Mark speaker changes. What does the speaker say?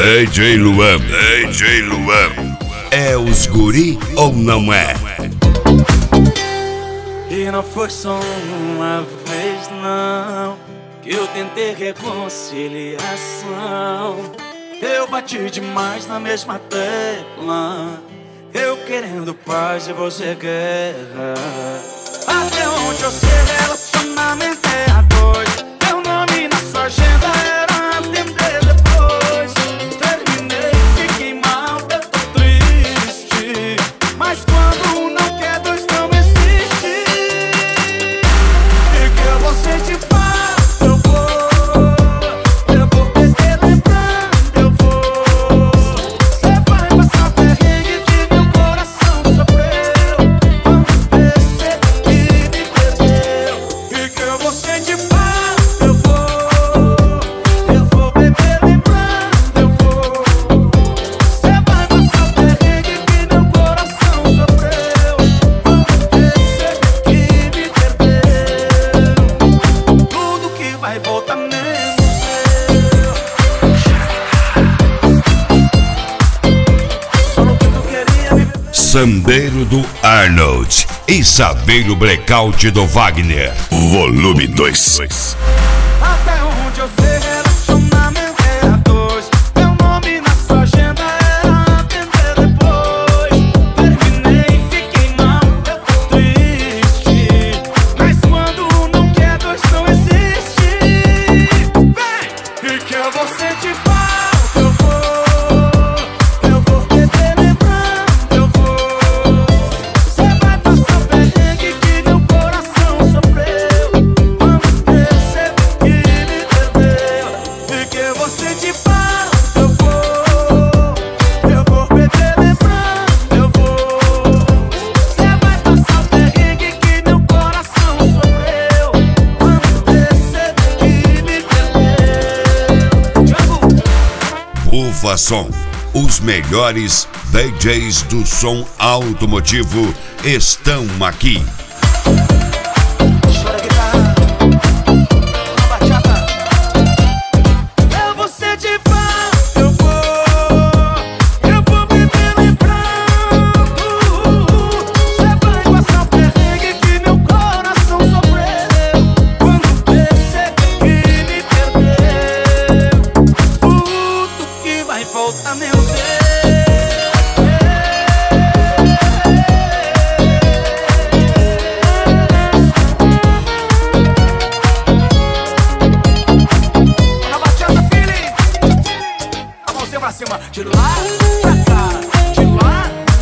Speaker 1: DJ Luan, DJ Luan. É os guri ou não é?
Speaker 2: E não foi só uma vez não que eu tentei reconciliação. Eu bati demais na mesma tecla, eu querendo paz e você guerra. Até onde eu sei, relacionamento é a dois. Meu nome na sua agenda era atender depois. Terminei, fiquei mal, eu tô triste. Mas quando um não quer, dois não existe. E que eu vou sentir falta, eu vou beber lembrando, eu vou. Cê vai passar perrengue que meu coração sofreu quando percebi que me perdeu. E que eu vou sentir falta, eu vou beber lembrando, eu vou. Cê vai passar perrengue que meu coração sofreu quando percebi que me perdeu. Tudo que vai voltar menos eu. Só no que tu queria me beber.
Speaker 1: Sandeiro do Arnold e Saveiro Blackout do Wagner. Volume 2.
Speaker 2: Até onde eu sei, relacionamento é a dois. Meu nome na sua agenda era atender depois. Terminei, fiquei mal, eu tô triste. Mas quando um não quer, dois não existe. Vem! E que eu vou sentir falta, eu vou beber lembrando, eu vou. Cê vai passar perrengue que meu coração sofreu quando percebi que me perdeu. E que eu vou sentir falta, eu vou beber lembrando, eu vou. Cê vai passar perrengue que meu coração sofreu quando percebi que me perdeu.
Speaker 1: Bufa Som. Os melhores DJs do som automotivo estão aqui.
Speaker 2: Chora guitarra, na bachata. Eu vou sentir falta, eu vou beber lembrando. Cê vai passar perrengue que meu coração sofreu quando percebi que me perdeu. Tudo que vai voltar menos eu. Na bachata, feeling. A mãozinha pra cima, de lá pra cá, de lá